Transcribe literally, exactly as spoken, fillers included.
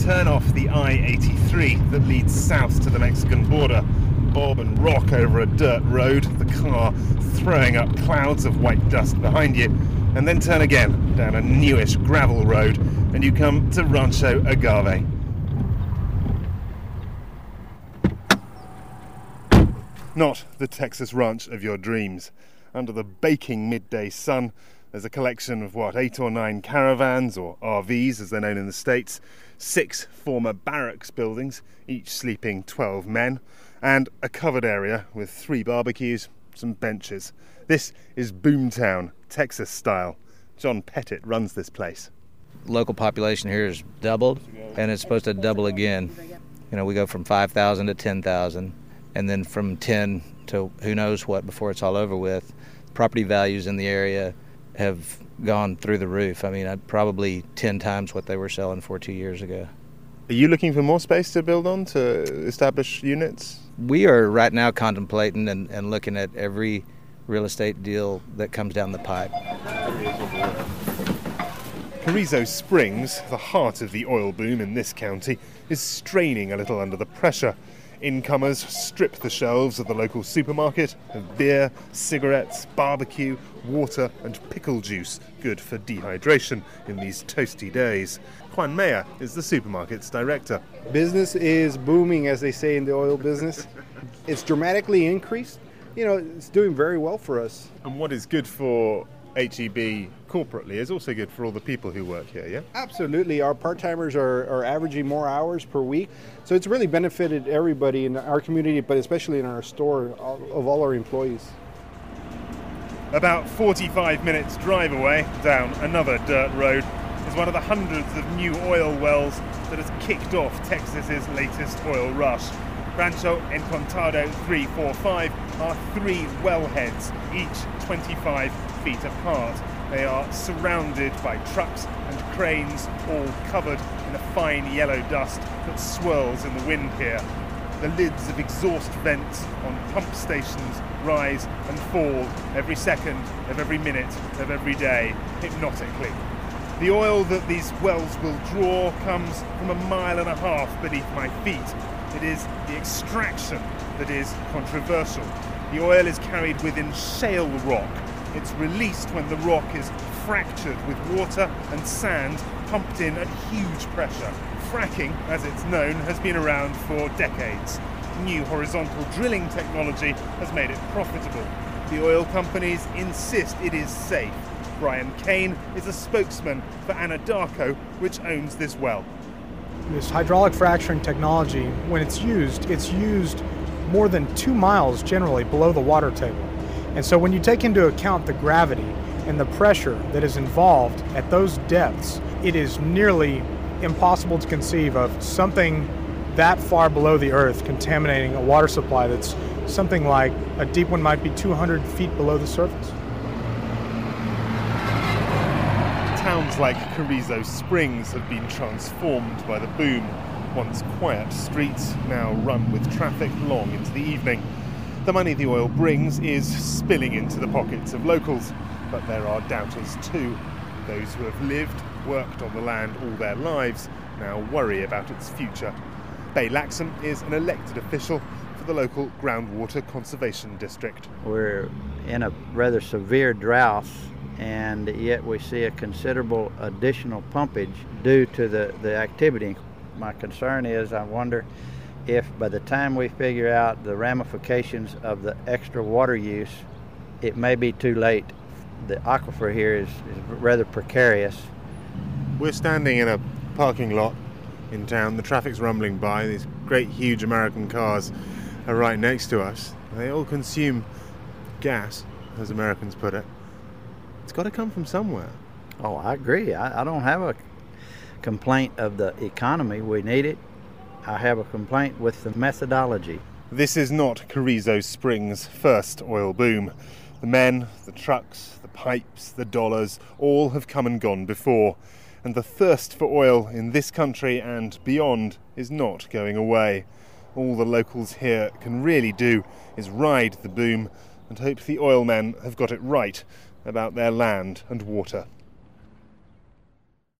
turn off the I eighty-three that leads south to the Mexican border, bob and rock over a dirt road, the car throwing up clouds of white dust behind you, and then turn again down a newish gravel road, and you come to Rancho Agave. Not the Texas ranch of your dreams. Under the baking midday sun, there's a collection of, what, eight or nine caravans, or R Vs as they're known in the States, six former barracks buildings, each sleeping twelve men, and a covered area with three barbecues, some benches. This is Boomtown, Texas style. John Pettit runs this place. Local population here has doubled, and it's supposed to double again. You know, we go from five thousand to ten thousand, and then from ten to who knows what before it's all over with. Property values in the area have gone through the roof. I mean, probably ten times what they were selling for two years ago. Are you looking for more space to build on, to establish units? We are right now contemplating and, and looking at every real estate deal that comes down the pipe. Carrizo Springs, the heart of the oil boom in this county, is straining a little under the pressure. Incomers strip the shelves of the local supermarket of beer, cigarettes, barbecue, water and pickle juice, good for dehydration in these toasty days. Juan Maya is the supermarket's director. Business is booming, as they say in the oil business. It's dramatically increased. You know, it's doing very well for us. And what is good for H E B corporately is also good for all the people who work here, yeah? Absolutely. Our part-timers are, are averaging more hours per week. So it's really benefited everybody in our community, but especially in our store, of all our employees. About forty-five minutes drive away down another dirt road is one of the hundreds of new oil wells that has kicked off Texas's latest oil rush. Rancho Encantado three four five are three wellheads, each twenty-five feet apart. They are surrounded by trucks and cranes, all covered in a fine yellow dust that swirls in the wind here. The lids of exhaust vents on pump stations rise and fall every second of every minute of every day, hypnotically. The oil that these wells will draw comes from a mile and a half beneath my feet. It is the extraction that is controversial. The oil is carried within shale rock. It's released when the rock is fractured with water and sand pumped in at huge pressure. Fracking, as it's known, has been around for decades. New horizontal drilling technology has made it profitable. The oil companies insist it is safe. Brian Kane is a spokesman for Anadarko, which owns this well. This hydraulic fracturing technology, when it's used, it's used more than two miles generally below the water table. And so when you take into account the gravity and the pressure that is involved at those depths, it is nearly impossible to conceive of something that far below the earth contaminating a water supply that's something like a deep one might be two hundred feet below the surface. Towns like Carrizo Springs have been transformed by the boom. Once quiet streets now run with traffic long into the evening. The money the oil brings is spilling into the pockets of locals, but there are doubters too. Those who have lived, worked on the land all their lives now worry about its future. Bay Laxam is an elected official for the local groundwater conservation district. We're in a rather severe drought, and yet we see a considerable additional pumpage due to the, the activity. My concern is, I wonder if by the time we figure out the ramifications of the extra water use, it may be too late. The aquifer here is, is rather precarious. We're standing in a parking lot in town. The traffic's rumbling by. These great huge American cars are right next to us. They all consume gas, as Americans put it. It's got to come from somewhere. Oh, I agree. I, I don't have a complaint of the economy. We need it. I have a complaint with the methodology. This is not Carrizo Springs' first oil boom. The men, the trucks, the pipes, the dollars, all have come and gone before. And the thirst for oil in this country and beyond is not going away. All the locals here can really do is ride the boom and hope the oil men have got it right about their land and water.